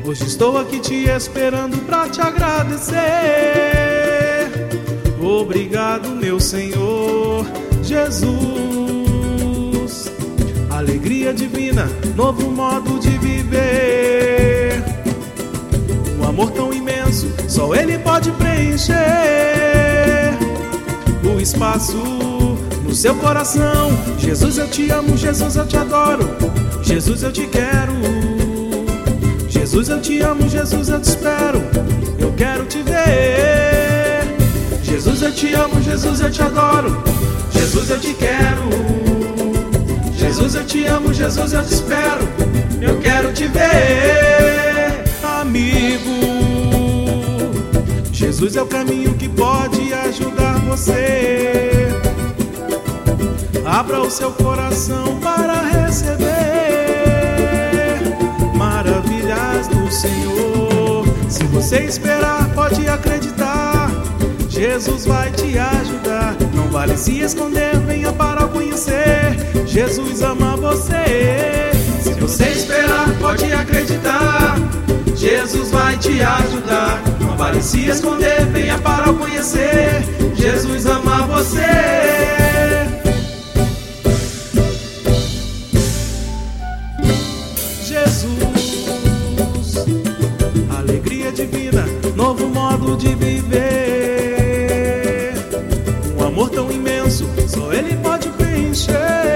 Hoje estou aqui te esperando pra te agradecer. Obrigado, meu Senhor Jesus. Alegria divina, novo modo de viver. Um amor tão imenso, só Ele pode preencher o espaço no seu coração. Jesus, eu te amo, Jesus, eu te adoro, Jesus, eu te quero. Jesus, eu te amo, Jesus, eu te espero, eu quero te ver. Jesus, eu te amo, Jesus, eu te adoro, Jesus, eu te quero. Jesus, eu te amo, Jesus, eu te espero, eu quero te ver. Amigo, Jesus é o caminho que pode ajudar você. Abra o seu coração para receber maravilhas do Senhor. Se você esperar, pode acreditar, Jesus vai te ajudar. Não vale se esconder, venha para conhecer. Jesus ama você. Se você esperar, pode acreditar, Jesus vai te ajudar. Não vale se esconder, venha para conhecer. Jesus ama você. Jesus, alegria divina, novo modo de viver. Um amor tão imenso, só Ele pode preencher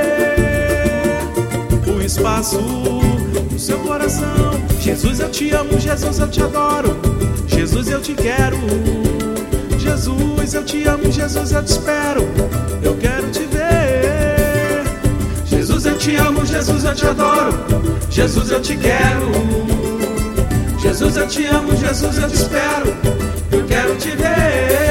o espaço no seu coração. Jesus, eu te amo, Jesus, eu te adoro, Jesus, eu te quero. Jesus, eu te amo, Jesus, eu te espero, eu quero te ver. Jesus, eu te amo, Jesus, eu te adoro, Jesus, eu te quero. Jesus, eu te amo, Jesus, eu te espero, eu quero te ver.